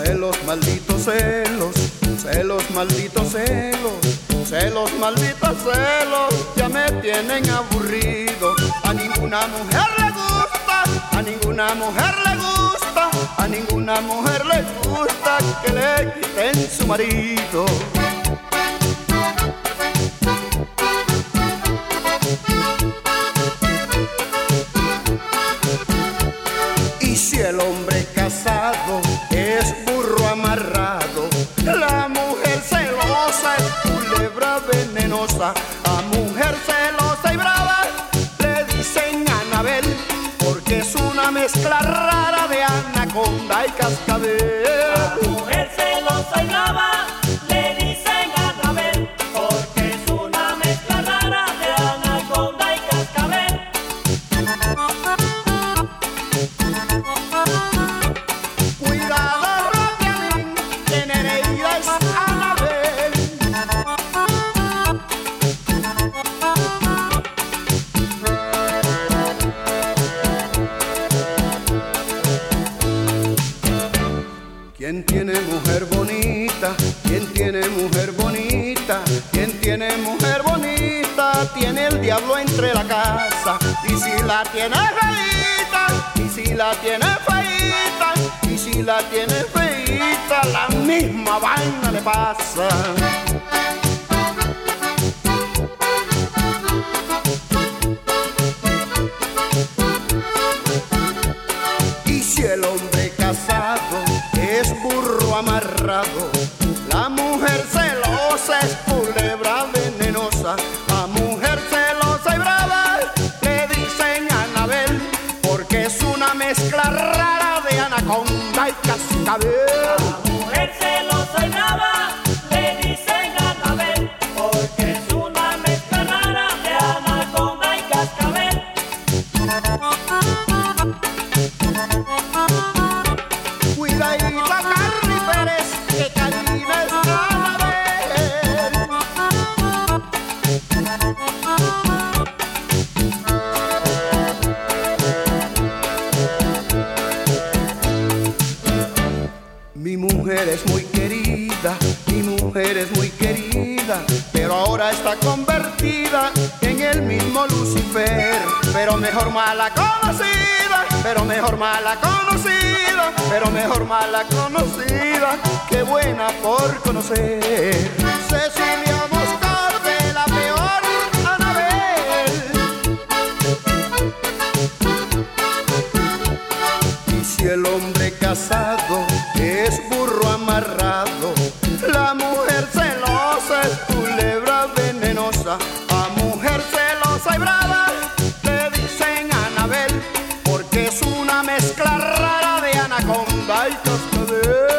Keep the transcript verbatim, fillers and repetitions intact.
Celos, malditos celos, celos, malditos celos, celos, malditos celos, ya me tienen aburrido. A ninguna mujer le gusta, a ninguna mujer le gusta, a ninguna mujer le gusta que le quiten su marido. Y si el hombre casado es burro amarrado, la mujer celosa es culebra venenosa. A mujer celosa y brava le dicen Anabel, porque es una mezcla rara de anaconda y cascabel. A mujer celosa y brava le dicen Anabel, porque es una mezcla rara de anaconda y cascabel. Cuidado, Roquemín, que Nereida es Anabel. ¿Quién tiene mujer bonita? ¿Quién tiene mujer bonita? ¿Quién tiene mujer bonita? Tiene el diablo entre la casa. Y si la tiene feita, y si la tiene feita, y si la tiene feita, la misma vaina le pasa. Y si el hombre casado es burro amarrado, la mujer celosa es culebra venenosa. A mujer celosa y brava le dicen Anabel, porque es una mezcla rara de anaconda y cascabel. A mujer celosa y brava le dicen Anabel, porque es una mezcla rara de anaconda y cascabel. Cuidadito, Carly Pérez, que Karina es Anabel. Mi mujer es muy querida, mi mujer es muy querida, pero ahora está convertida en el mismo Lucifer. Pero mejor mala conocida, pero mejor mala conocida, pero mejor mala conocida que buena por conocer. Cecilia Moscarte, la peor Anabel. Y si el hombre casado es burro amarrado, la mujer celosa es culebra venenosa. A mujer celosa y brava le dicen Anabel, porque es una mezcla rara de anaconda y cascabel.